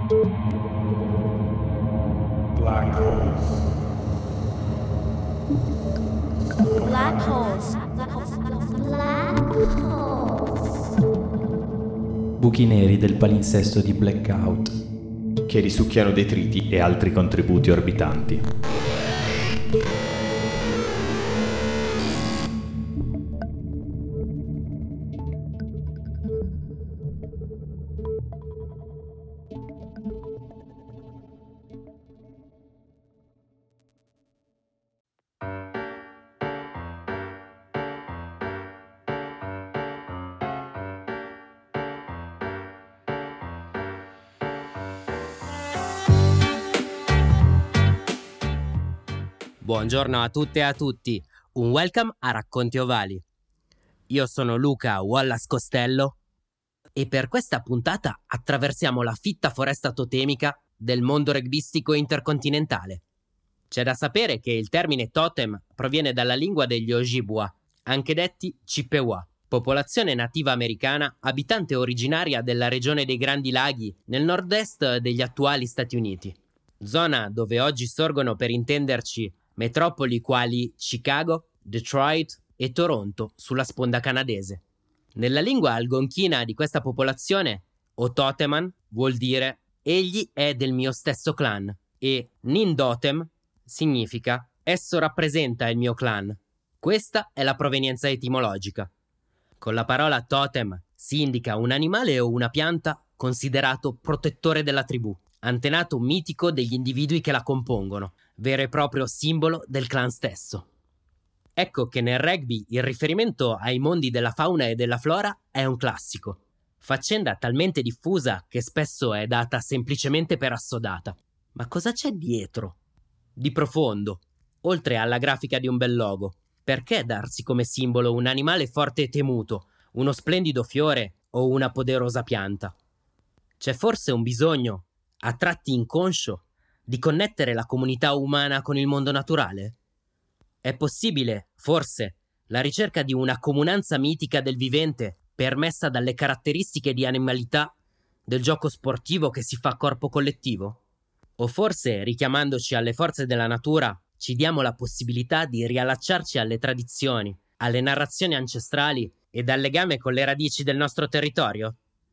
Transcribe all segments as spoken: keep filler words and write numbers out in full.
Black holes. Black holes. Black holes. Buchi neri del palinsesto di Blackout, che risucchiano detriti e altri contributi orbitanti. Buongiorno a tutte e a tutti, un welcome a Racconti Ovali. Io sono Luca Wallace Costello e per questa puntata attraversiamo la fitta foresta totemica del mondo rugbyistico intercontinentale. C'è da sapere che il termine totem proviene dalla lingua degli Ojibwa, anche detti Chippewa, popolazione nativa americana abitante originaria della regione dei Grandi Laghi nel nord-est degli attuali Stati Uniti, zona dove oggi sorgono, per intenderci, metropoli quali Chicago, Detroit e Toronto sulla sponda canadese. Nella lingua algonchina di questa popolazione, Ototeman vuol dire egli è del mio stesso clan e Nindotem significa esso rappresenta il mio clan. Questa è la provenienza etimologica. Con la parola totem si indica un animale o una pianta considerato protettore della tribù, antenato mitico degli individui che la compongono, vero e proprio simbolo del clan stesso. Ecco che nel rugby il riferimento ai mondi della fauna e della flora è un classico, faccenda talmente diffusa che spesso è data semplicemente per assodata. Ma cosa c'è dietro? Di profondo, oltre alla grafica di un bel logo? Perché darsi come simbolo un animale forte e temuto, uno splendido fiore o una poderosa pianta? C'è forse un bisogno, a tratti inconscio, di connettere la comunità umana con il mondo naturale? È possibile, forse, la ricerca di una comunanza mitica del vivente permessa dalle caratteristiche di animalità del gioco sportivo che si fa corpo collettivo? O forse, richiamandoci alle forze della natura, ci diamo la possibilità di riallacciarci alle tradizioni, alle narrazioni ancestrali e al legame con le radici del nostro territorio?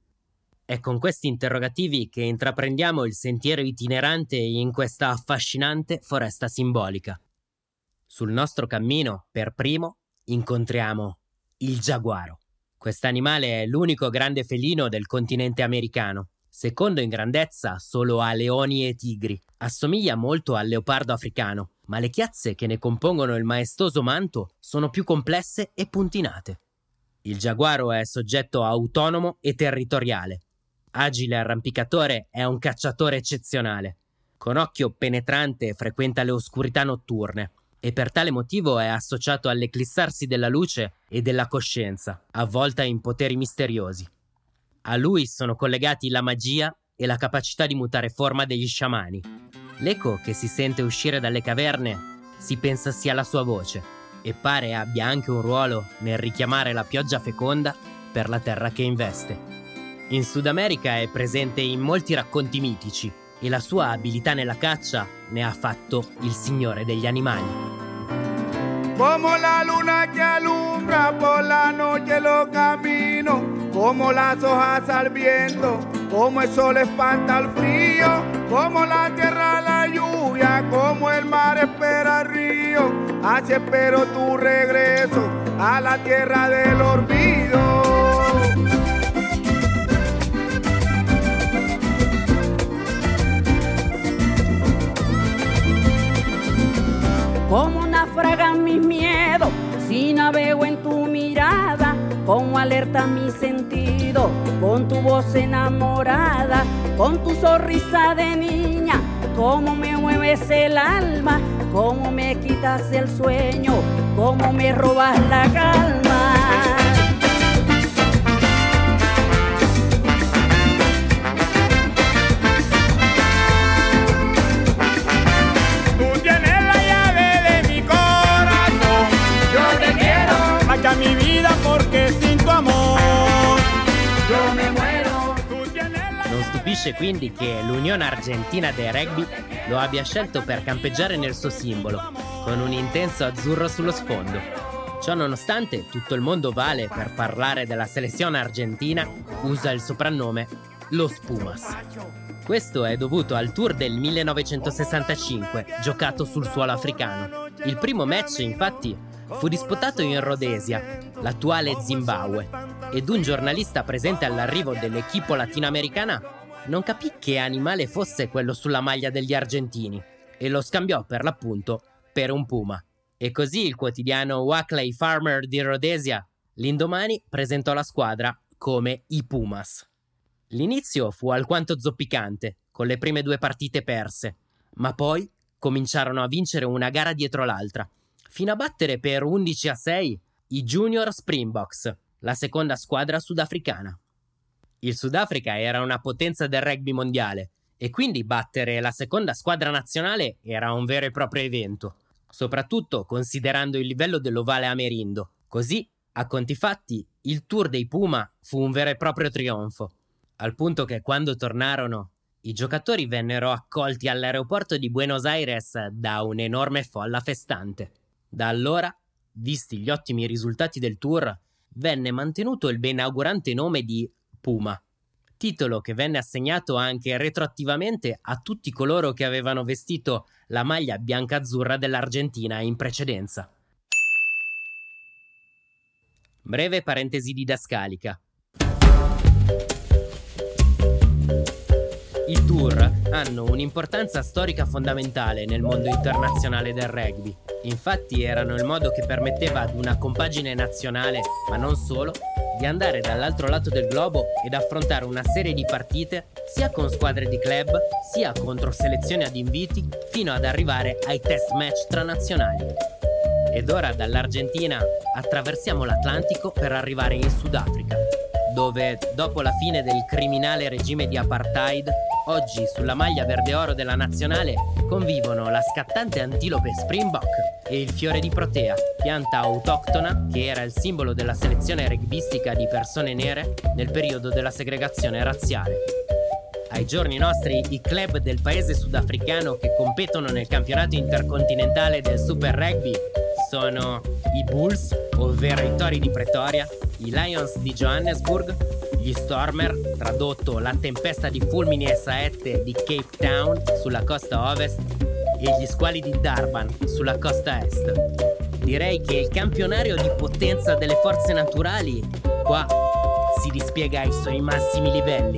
È con questi interrogativi che intraprendiamo il sentiero itinerante in questa affascinante foresta simbolica. Sul nostro cammino, per primo, incontriamo il giaguaro. Quest'animale è l'unico grande felino del continente americano, secondo in grandezza solo a leoni e tigri. Assomiglia molto al leopardo africano, ma le chiazze che ne compongono il maestoso manto sono più complesse e puntinate. Il giaguaro è soggetto autonomo e territoriale. Agile arrampicatore, è un cacciatore eccezionale. Con occhio penetrante frequenta le oscurità notturne e per tale motivo è associato all'eclissarsi della luce e della coscienza, avvolta in poteri misteriosi. A lui sono collegati la magia e la capacità di mutare forma degli sciamani. L'eco che si sente uscire dalle caverne si pensa sia la sua voce e pare abbia anche un ruolo nel richiamare la pioggia feconda per la terra che investe. In Sud America è presente in molti racconti mitici e la sua abilità nella caccia ne ha fatto il signore degli animali. Como la luna que alumbra por la noche los caminos, como las hojas al viento, como el sol espanta el frío, como la tierra la lluvia, como el mar espera el río, así espero tu regreso a la tierra del olvido. Como naufragan mis miedos, si navego en tu mirada, como alerta mi sentido, con tu voz enamorada, con tu sonrisa de niña, como me mueves el alma, como me quitas el sueño, como me robas la calma. Mi vida porque sin tu amor yo me muero. Non stupisce quindi che l'Unione Argentina del Rugby lo abbia scelto per campeggiare nel suo simbolo, con un intenso azzurro sullo sfondo. Ciò nonostante, tutto il mondo vale per parlare della selezione argentina usa il soprannome Los Pumas. Questo è dovuto al tour del millenovecentosessantacinque, giocato sul suolo africano. Il primo match, infatti, fu disputato in Rhodesia, l'attuale Zimbabwe, ed un giornalista presente all'arrivo dell'equipo latinoamericana non capì che animale fosse quello sulla maglia degli argentini e lo scambiò per l'appunto per un puma. E così il quotidiano Wackley Farmer di Rhodesia l'indomani presentò la squadra come i Pumas. L'inizio fu alquanto zoppicante, con le prime due partite perse, ma poi cominciarono a vincere una gara dietro l'altra, fino a battere per undici a sei i Junior Springboks, la seconda squadra sudafricana. Il Sudafrica era una potenza del rugby mondiale e quindi battere la seconda squadra nazionale era un vero e proprio evento, soprattutto considerando il livello dell'ovale Amerindo. Così, a conti fatti, il tour dei Puma fu un vero e proprio trionfo, al punto che quando tornarono, i giocatori vennero accolti all'aeroporto di Buenos Aires da un'enorme folla festante. Da allora, visti gli ottimi risultati del tour, venne mantenuto il benaugurante nome di Puma, titolo che venne assegnato anche retroattivamente a tutti coloro che avevano vestito la maglia bianca-azzurra dell'Argentina in precedenza. Breve parentesi didascalica. I tour hanno un'importanza storica fondamentale nel mondo internazionale del rugby. Infatti erano il modo che permetteva ad una compagine nazionale, ma non solo, di andare dall'altro lato del globo ed affrontare una serie di partite sia con squadre di club, sia contro selezioni ad inviti, fino ad arrivare ai test match tra nazionali. Ed ora dall'Argentina attraversiamo l'Atlantico per arrivare in Sudafrica, dove, dopo la fine del criminale regime di apartheid, oggi sulla maglia verde-oro della nazionale convivono la scattante antilope Springbok e il fiore di protea, pianta autoctona che era il simbolo della selezione rugbistica di persone nere nel periodo della segregazione razziale. Ai giorni nostri i club del paese sudafricano che competono nel campionato intercontinentale del Super Rugby sono i Bulls, ovvero i Tori di Pretoria, i Lions di Johannesburg, gli Stormer, tradotto la tempesta di fulmini e saette di Cape Town sulla costa ovest, e gli Squali di Durban sulla costa est. Direi che il campionario di potenza delle forze naturali qua si dispiega ai suoi massimi livelli.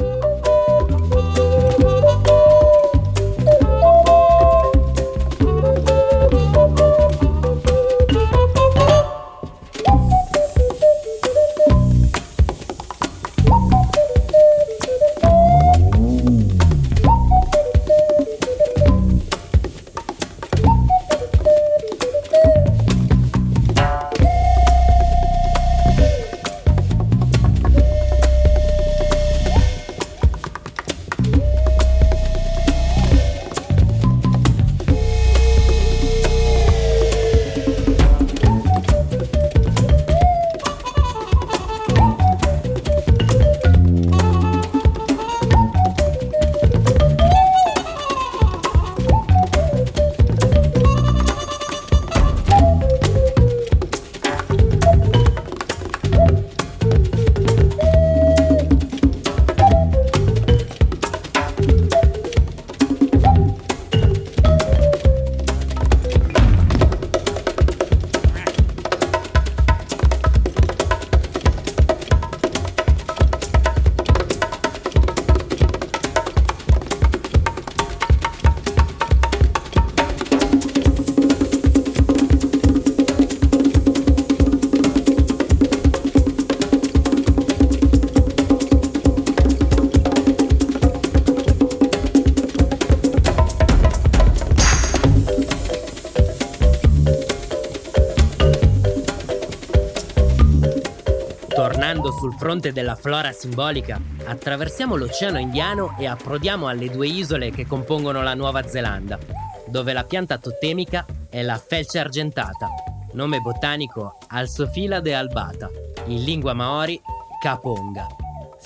Tornando sul fronte della flora simbolica, attraversiamo l'Oceano Indiano e approdiamo alle due isole che compongono la Nuova Zelanda, dove la pianta totemica è la felce argentata, nome botanico Alsophila de albata, in lingua maori Kaponga.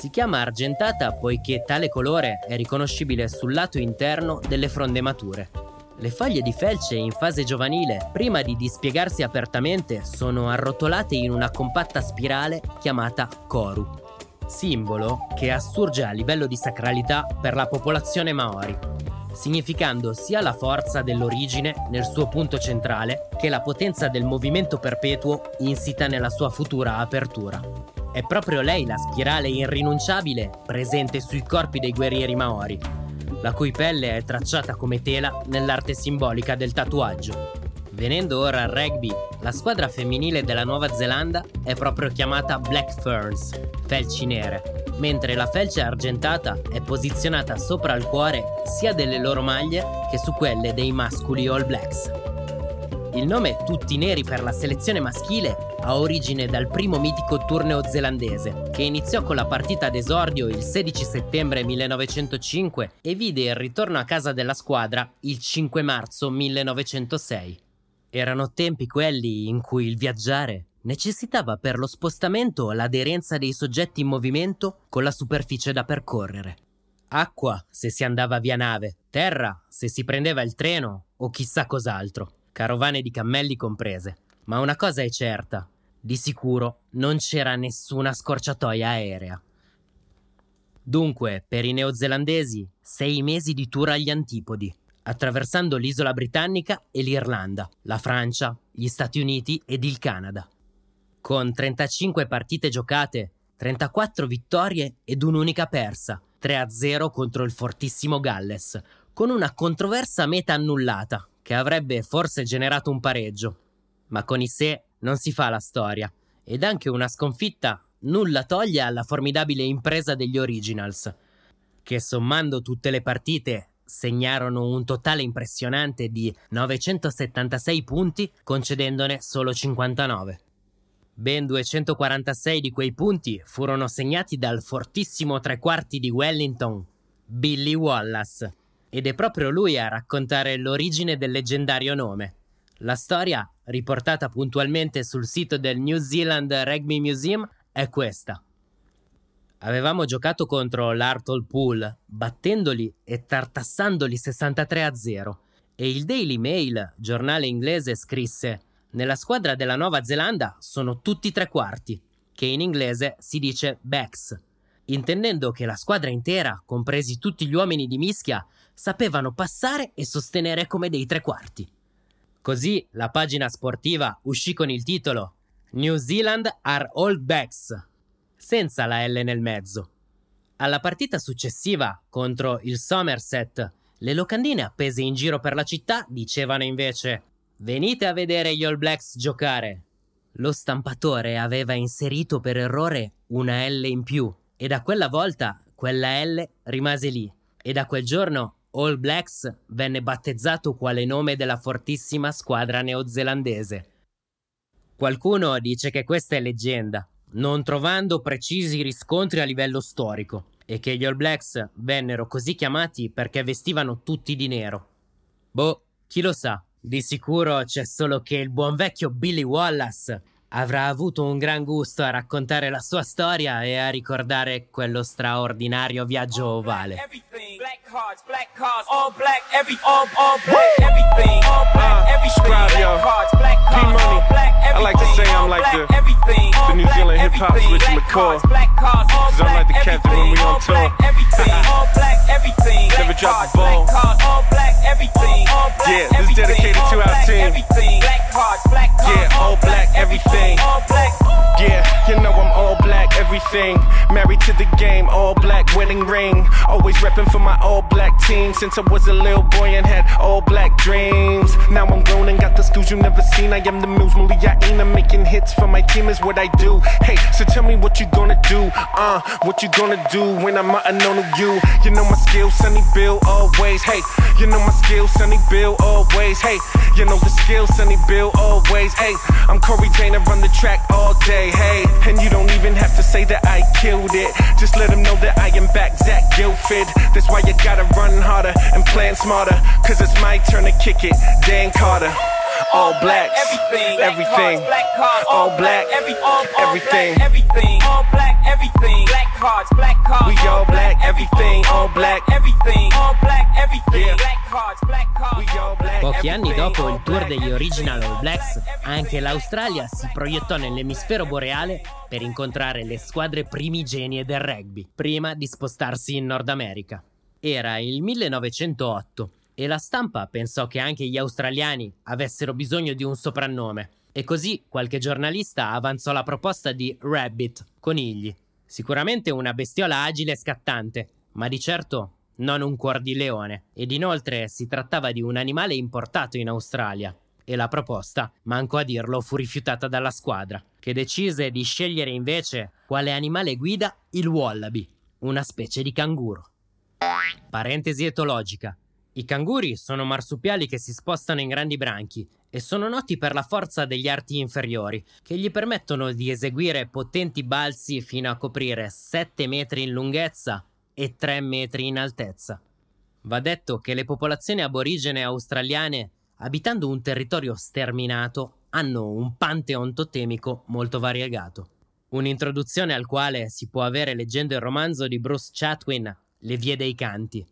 Si chiama argentata poiché tale colore è riconoscibile sul lato interno delle fronde mature. Le foglie di felce in fase giovanile, prima di dispiegarsi apertamente, sono arrotolate in una compatta spirale chiamata koru, simbolo che assurge a livello di sacralità per la popolazione Maori, significando sia la forza dell'origine nel suo punto centrale che la potenza del movimento perpetuo insita nella sua futura apertura. È proprio lei la spirale irrinunciabile presente sui corpi dei guerrieri Maori, la cui pelle è tracciata come tela nell'arte simbolica del tatuaggio. Venendo ora al rugby, la squadra femminile della Nuova Zelanda è proprio chiamata Black Ferns, felci nere, mentre la felce argentata è posizionata sopra il cuore sia delle loro maglie che su quelle dei mascoli All Blacks. Il nome Tutti Neri per la selezione maschile ha origine dal primo mitico tour neozelandese, che iniziò con la partita d'esordio il sedici settembre millenovecentocinque e vide il ritorno a casa della squadra il cinque marzo millenovecentosei. Erano tempi quelli in cui il viaggiare necessitava per lo spostamento l'aderenza dei soggetti in movimento con la superficie da percorrere. Acqua se si andava via nave, terra se si prendeva il treno o chissà cos'altro, carovane di cammelli comprese. Ma una cosa è certa, di sicuro non c'era nessuna scorciatoia aerea. Dunque, per i neozelandesi, sei mesi di tour agli antipodi, attraversando l'isola britannica e l'Irlanda, la Francia, gli Stati Uniti ed il Canada. Con trentacinque partite giocate, trentaquattro vittorie ed un'unica persa, tre a zero contro il fortissimo Galles, con una controversa meta annullata, che avrebbe forse generato un pareggio. Ma con i sé non si fa la storia, ed anche una sconfitta nulla toglie alla formidabile impresa degli Originals, che sommando tutte le partite segnarono un totale impressionante di novecentosettantasei punti, concedendone solo cinquantanove. Ben duecentoquarantasei di quei punti furono segnati dal fortissimo tre quarti di Wellington, Billy Wallace, ed è proprio lui a raccontare l'origine del leggendario nome. La storia, riportata puntualmente sul sito del New Zealand Rugby Museum, è questa. Avevamo giocato contro l'Hartlepool, battendoli e tartassandoli sessantatré a zero, e il Daily Mail, giornale inglese, scrisse: nella squadra della Nuova Zelanda sono tutti tre quarti, che in inglese si dice backs, intendendo che la squadra intera, compresi tutti gli uomini di mischia, sapevano passare e sostenere come dei tre quarti. Così la pagina sportiva uscì con il titolo New Zealand are all backs, senza la L nel mezzo. Alla partita successiva, contro il Somerset, le locandine appese in giro per la città dicevano invece: venite a vedere gli All Blacks giocare. Lo stampatore aveva inserito per errore una L in più, e da quella volta quella L rimase lì, e da quel giorno All Blacks venne battezzato quale nome della fortissima squadra neozelandese. Qualcuno dice che questa è leggenda, non trovando precisi riscontri a livello storico, e che gli All Blacks vennero così chiamati perché vestivano tutti di nero. Boh, chi lo sa, di sicuro c'è solo che il buon vecchio Billy Wallace avrà avuto un gran gusto a raccontare la sua storia e a ricordare quello straordinario viaggio ovale. Black cards, black cards, all black, every, all, all black, everything, all black, everything, black cards, black cards, all black, everything, I like to say I'm like the, the New Zealand hip-hop's Richie McCaw, cause I'm like the captain when we on tour, never drop the ball, yeah, this is dedicated to our team, yeah, all black, everything, yeah, you know I'm all black, everything, married to the game, all black, wedding ring, always repping for my all black team since I was a little boy and had all black dreams. Now I'm grown and got the skills you never seen. I am the Muse Muliaina, making hits for my team is what I do. Hey, so tell me what you gonna do, uh, what you gonna do when I'm out and on you. You know my skills, Sonny Bill, always. Hey, you know my skills, Sonny Bill, always. Hey, you know the skills, Sonny Bill, always. Hey, I'm Corey Jane, I run the track all day. Hey, and you don't even have to say that I killed it. Just let them know that I am back, Zach Gilford. That's why you gotta run harder and plan smarter, cause it's my turn to kick it, Dan Carter. all blacks, everything, everything, black cards, all black, every, all, all everything, black, everything, all black, everything, black cards, black cards, we all black, everything, all black, everything, all black, everything, black cards, black cards, we all black. Pochi anni dopo il tour degli Original All Blacks, anche l'Australia si proiettò nell'emisfero boreale per incontrare le squadre primigenie del rugby, prima di spostarsi in Nord America. Era il millenovecentootto e la stampa pensò che anche gli australiani avessero bisogno di un soprannome, e così qualche giornalista avanzò la proposta di Rabbit, conigli. Sicuramente una bestiola agile e scattante, ma di certo non un cuor di leone, ed inoltre si trattava di un animale importato in Australia, e la proposta, manco a dirlo, fu rifiutata dalla squadra, che decise di scegliere invece quale animale guida il wallaby, una specie di canguro. Parentesi etologica. I canguri sono marsupiali che si spostano in grandi branchi e sono noti per la forza degli arti inferiori, che gli permettono di eseguire potenti balzi fino a coprire sette metri in lunghezza e tre metri in altezza. Va detto che le popolazioni aborigene australiane, abitando un territorio sterminato, hanno un pantheon totemico molto variegato. Un'introduzione al quale si può avere leggendo il romanzo di Bruce Chatwin, Le vie dei canti.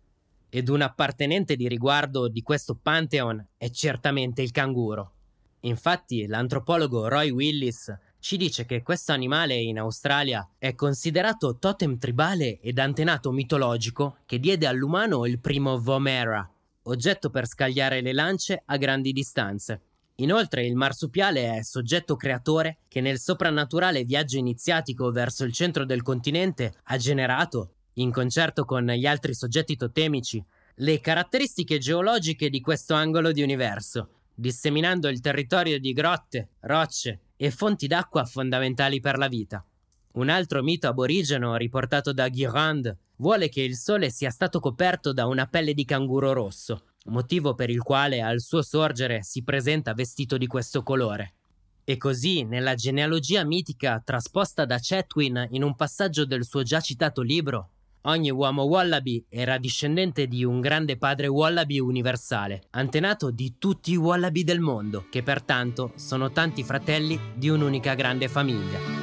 Ed un appartenente di riguardo di questo pantheon è certamente il canguro. Infatti l'antropologo Roy Willis ci dice che questo animale in Australia è considerato totem tribale ed antenato mitologico che diede all'umano il primo Vomera, oggetto per scagliare le lance a grandi distanze. Inoltre il marsupiale è soggetto creatore che nel soprannaturale viaggio iniziatico verso il centro del continente ha generato, in concerto con gli altri soggetti totemici, le caratteristiche geologiche di questo angolo di universo, disseminando il territorio di grotte, rocce e fonti d'acqua fondamentali per la vita. Un altro mito aborigeno riportato da Guirand vuole che il sole sia stato coperto da una pelle di canguro rosso, motivo per il quale al suo sorgere si presenta vestito di questo colore. E così, nella genealogia mitica trasposta da Chatwin in un passaggio del suo già citato libro, ogni uomo wallaby era discendente di un grande padre wallaby universale, antenato di tutti i wallaby del mondo, che pertanto sono tanti fratelli di un'unica grande famiglia.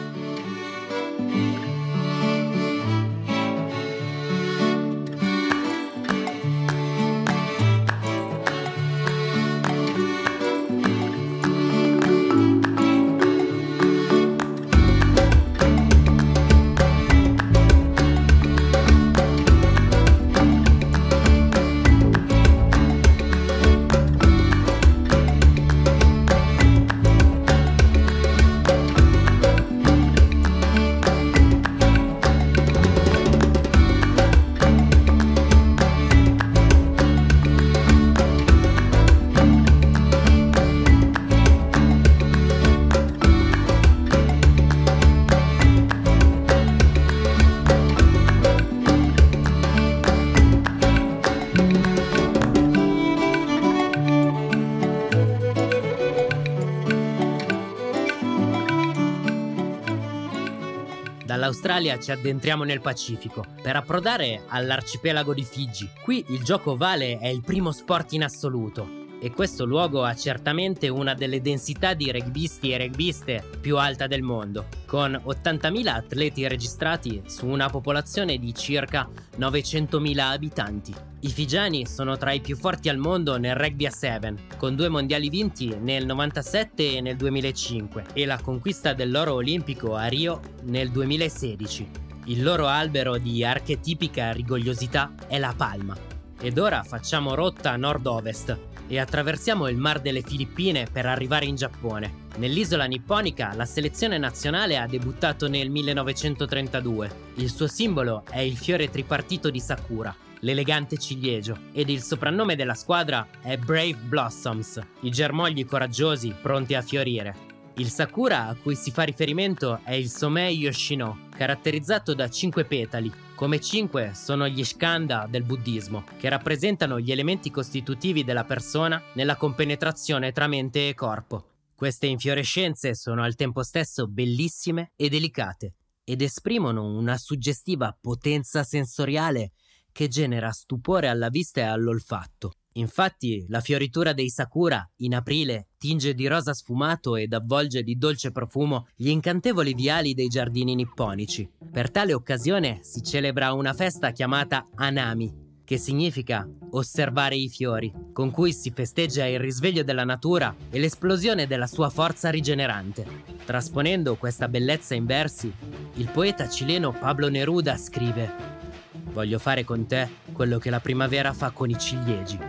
Dall'Australia ci addentriamo nel Pacifico per approdare all'arcipelago di Figi. Qui il gioco ovale è il primo sport in assoluto e questo luogo ha certamente una delle densità di rugbisti e rugbiste più alta del mondo, con ottantamila atleti registrati su una popolazione di circa novecentomila abitanti. I figiani sono tra i più forti al mondo nel rugby a sette, con due mondiali vinti nel novantasette e nel duemilacinque e la conquista dell'oro olimpico a Rio nel duemilasedici. Il loro albero di archetipica rigogliosità è la palma. Ed ora facciamo rotta nord-ovest e attraversiamo il Mar delle Filippine per arrivare in Giappone. Nell'isola nipponica la selezione nazionale ha debuttato nel millenovecentotrentadue. Il suo simbolo è il fiore tripartito di Sakura, l'elegante ciliegio, ed il soprannome della squadra è Brave Blossoms, i germogli coraggiosi pronti a fiorire. Il Sakura a cui si fa riferimento è il Somei Yoshino, caratterizzato da cinque petali. Come cinque sono gli skanda del buddismo, che rappresentano gli elementi costitutivi della persona nella compenetrazione tra mente e corpo. Queste infiorescenze sono al tempo stesso bellissime e delicate ed esprimono una suggestiva potenza sensoriale che genera stupore alla vista e all'olfatto. Infatti, la fioritura dei sakura in aprile tinge di rosa sfumato ed avvolge di dolce profumo gli incantevoli viali dei giardini nipponici. Per tale occasione si celebra una festa chiamata Hanami, che significa osservare i fiori, con cui si festeggia il risveglio della natura e l'esplosione della sua forza rigenerante. Trasponendo questa bellezza in versi, il poeta cileno Pablo Neruda scrive: «Voglio fare con te quello che la primavera fa con i ciliegi».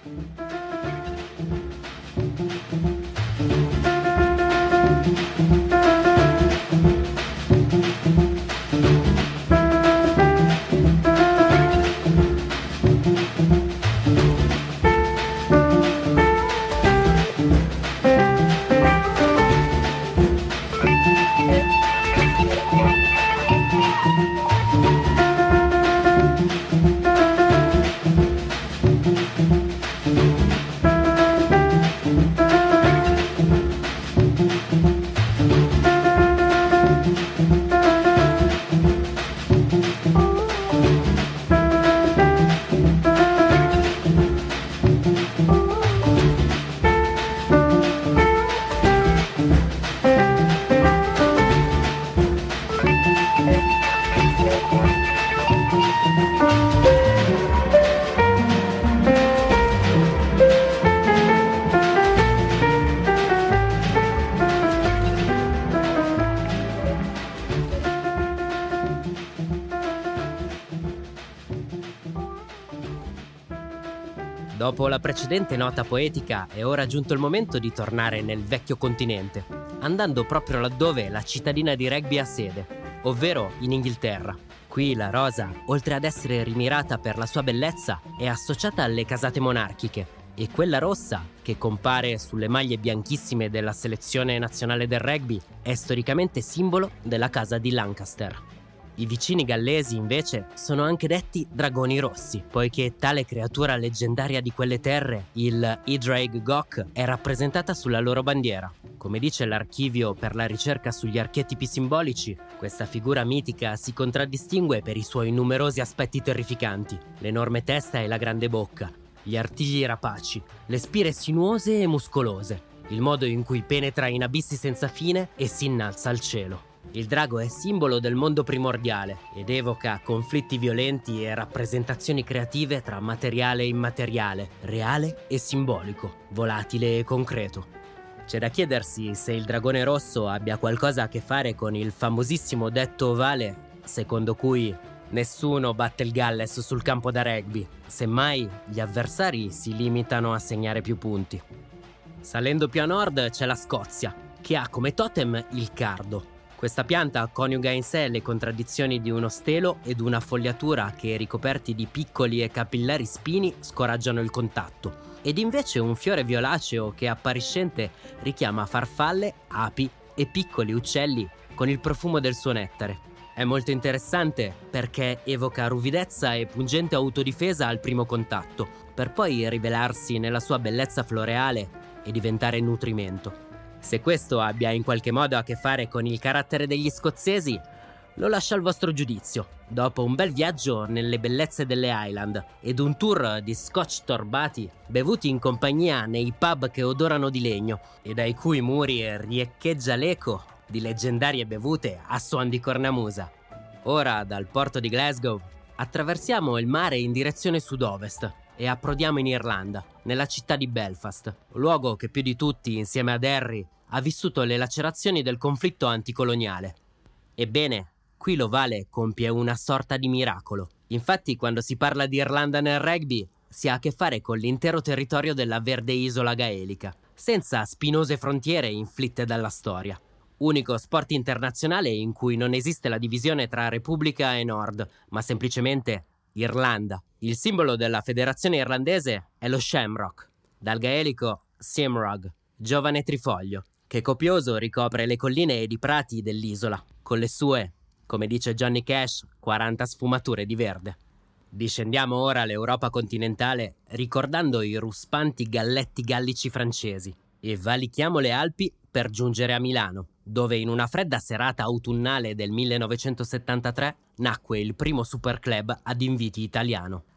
Dopo la precedente nota poetica è ora giunto il momento di tornare nel vecchio continente, andando proprio laddove la cittadina di rugby ha sede, ovvero in Inghilterra. Qui la rosa, oltre ad essere rimirata per la sua bellezza, è associata alle casate monarchiche, e quella rossa, che compare sulle maglie bianchissime della selezione nazionale del rugby, è storicamente simbolo della casa di Lancaster. I vicini gallesi, invece, sono anche detti dragoni rossi, poiché tale creatura leggendaria di quelle terre, il Idraig Gok, è rappresentata sulla loro bandiera. Come dice l'archivio per la ricerca sugli archetipi simbolici, questa figura mitica si contraddistingue per i suoi numerosi aspetti terrificanti: l'enorme testa e la grande bocca, gli artigli rapaci, le spire sinuose e muscolose, il modo in cui penetra in abissi senza fine e si innalza al cielo. Il drago è simbolo del mondo primordiale ed evoca conflitti violenti e rappresentazioni creative tra materiale e immateriale, reale e simbolico, volatile e concreto. C'è da chiedersi se il dragone rosso abbia qualcosa a che fare con il famosissimo detto ovale secondo cui nessuno batte il Galles sul campo da rugby, semmai gli avversari si limitano a segnare più punti. Salendo più a nord c'è la Scozia, che ha come totem il cardo. Questa pianta coniuga in sé le contraddizioni di uno stelo ed una fogliatura che, ricoperti di piccoli e capillari spini, scoraggiano il contatto, ed invece un fiore violaceo che appariscente richiama farfalle, api e piccoli uccelli con il profumo del suo nettare. È molto interessante perché evoca ruvidezza e pungente autodifesa al primo contatto, per poi rivelarsi nella sua bellezza floreale e diventare nutrimento. Se questo abbia in qualche modo a che fare con il carattere degli scozzesi, lo lascio al vostro giudizio, dopo un bel viaggio nelle bellezze delle Highland ed un tour di scotch torbati bevuti in compagnia nei pub che odorano di legno e dai cui muri riecheggia l'eco di leggendarie bevute a suon di cornamusa. Ora, dal porto di Glasgow, attraversiamo il mare in direzione sud-ovest e approdiamo in Irlanda, nella città di Belfast, luogo che più di tutti, insieme a Derry, ha vissuto le lacerazioni del conflitto anticoloniale. Ebbene, qui l'Ovale compie una sorta di miracolo. Infatti, quando si parla di Irlanda nel rugby, si ha a che fare con l'intero territorio della verde isola gaelica, senza spinose frontiere inflitte dalla storia. Unico sport internazionale in cui non esiste la divisione tra Repubblica e Nord, ma semplicemente Irlanda. Il simbolo della federazione irlandese è lo shamrock, dal gaelico Simrog, giovane trifoglio, che copioso ricopre le colline ed i prati dell'isola, con le sue, come dice Johnny Cash, quaranta sfumature di verde. Discendiamo ora all'Europa continentale ricordando i ruspanti galletti gallici francesi e valichiamo le Alpi per giungere a Milano, dove in una fredda serata autunnale del millenovecentosettantatré nacque il primo superclub ad inviti italiano.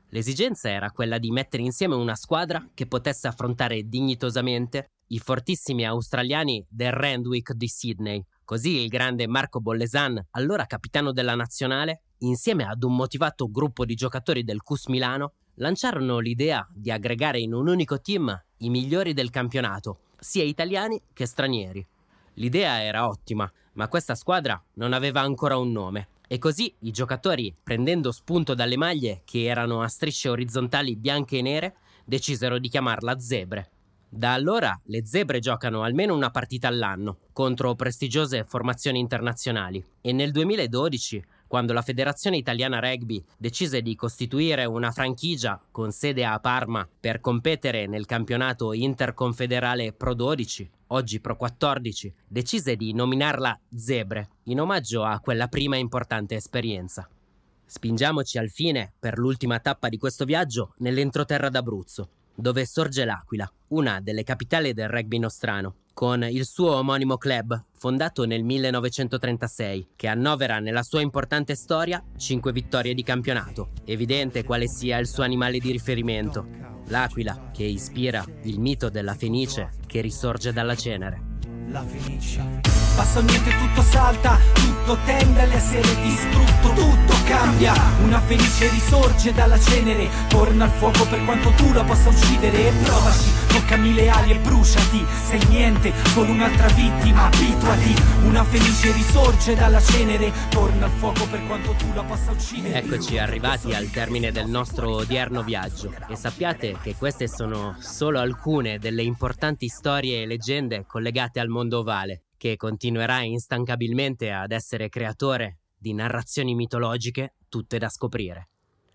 L'esigenza era quella di mettere insieme una squadra che potesse affrontare dignitosamente i fortissimi australiani del Randwick di Sydney. Così il grande Marco Bollesan, allora capitano della nazionale, insieme ad un motivato gruppo di giocatori del C U S Milano, lanciarono l'idea di aggregare in un unico team i migliori del campionato, sia italiani che stranieri. L'idea era ottima, ma questa squadra non aveva ancora un nome. E così i giocatori, prendendo spunto dalle maglie che erano a strisce orizzontali bianche e nere, decisero di chiamarla Zebre. Da allora le Zebre giocano almeno una partita all'anno contro prestigiose formazioni internazionali e nel duemiladodici, quando la Federazione Italiana Rugby decise di costituire una franchigia con sede a Parma per competere nel campionato interconfederale Pro dodici, oggi Pro quattordici, decise di nominarla Zebre in omaggio a quella prima importante esperienza. Spingiamoci al fine per l'ultima tappa di questo viaggio nell'entroterra d'Abruzzo, dove sorge l'Aquila, una delle capitali del rugby nostrano, con il suo omonimo club, fondato nel millenovecentotrentasei, che annovera nella sua importante storia cinque vittorie di campionato. Evidente quale sia il suo animale di riferimento, l'Aquila, che ispira il mito della Fenice che risorge dalla cenere. La Fenice. Passa niente, tutto salta, tutto tende a essere distrutto, tutto cambia. Una Fenice risorge dalla cenere, torna al fuoco per quanto tu la possa uccidere. E provaci, toccami le ali e bruciati. Sei niente, solo un'altra vittima, abituati. Una Fenice risorge dalla cenere, torna al fuoco per quanto tu la possa uccidere. Eccoci arrivati al termine del nostro odierno viaggio e sappiate che queste sono solo alcune delle importanti storie e leggende collegate al mondo ovale, che continuerà instancabilmente ad essere creatore di narrazioni mitologiche tutte da scoprire.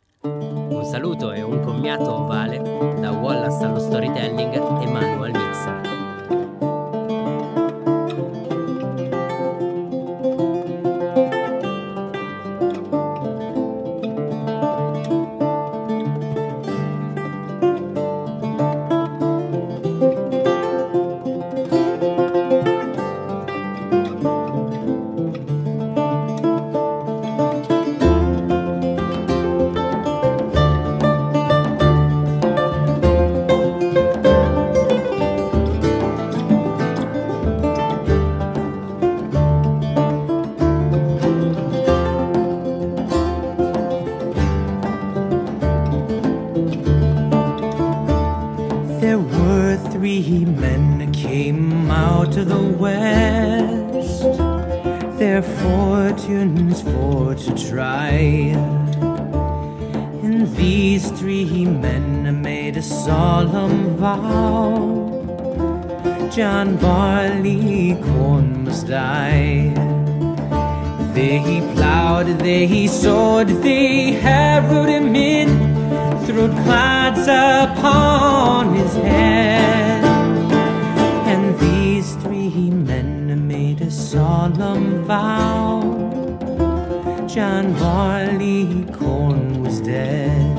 Un saluto e un commiato ovale da Wallace allo storytelling e Manu al mixer. three men came out of the west, their fortunes for to try. And these three men made a solemn vow: John Barleycorn must die. They plowed, they sowed, they harrowed him in, threw clods upon his head. And these three men made a solemn vow: John Barleycorn was dead.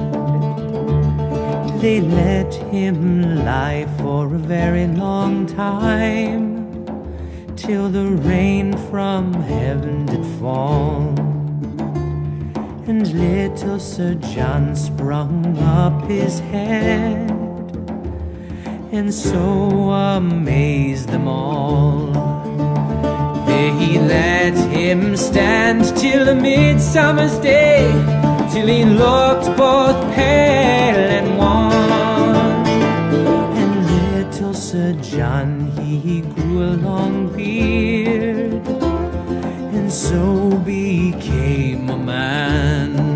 They let him lie for a very long time, till the rain from heaven did fall, and little Sir John sprung up his head, and so amazed them all. They let him stand till a midsummer's day, till he looked both pale and wan. And little Sir John, he grew a long beard, and so became a man.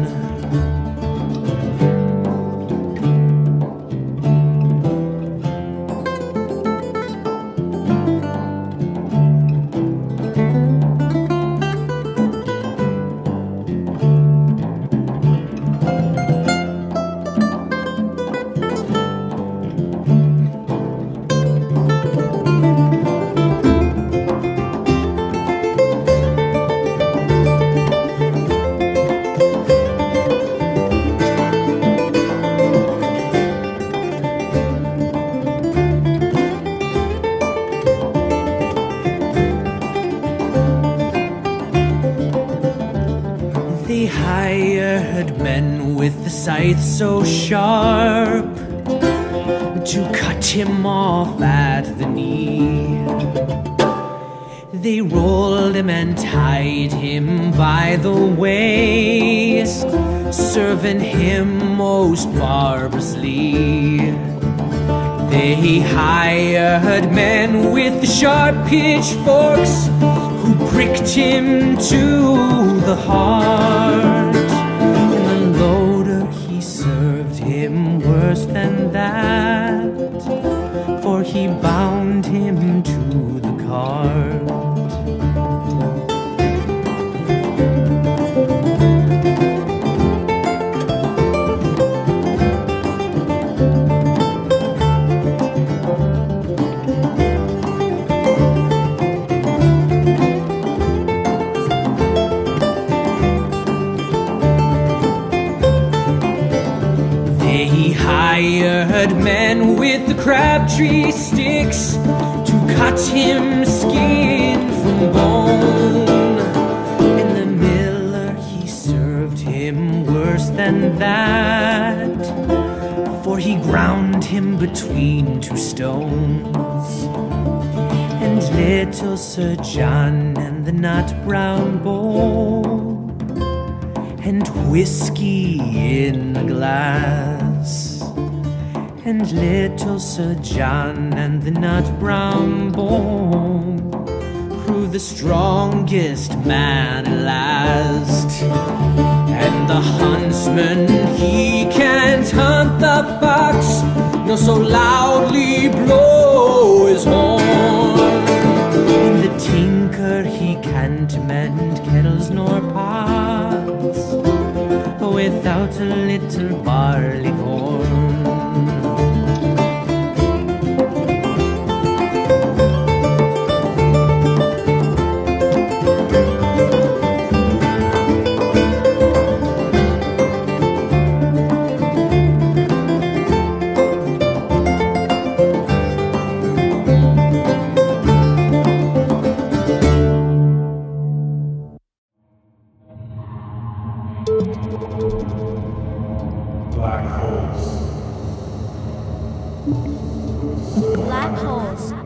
scythe so sharp to cut him off at the knee. They rolled him and tied him by the waist, serving him most barbarously. They hired men with sharp pitchforks who pricked him to the heart. In the loader he served him worse than that, for he bound him to the cart. Hired men with the crabtree sticks to cut him skin from bone. And the miller, he served him worse than that, for he ground him between two stones. And little Sir John and the nut brown bowl, and whiskey in the glass. And little Sir John and the nut brown bowl proved the strongest man at last. And the huntsman, he can't hunt the fox, nor so loudly blow his horn. And the tinker, he can't mend kettles nor pots without a little barley corn. Black holes. Black holes.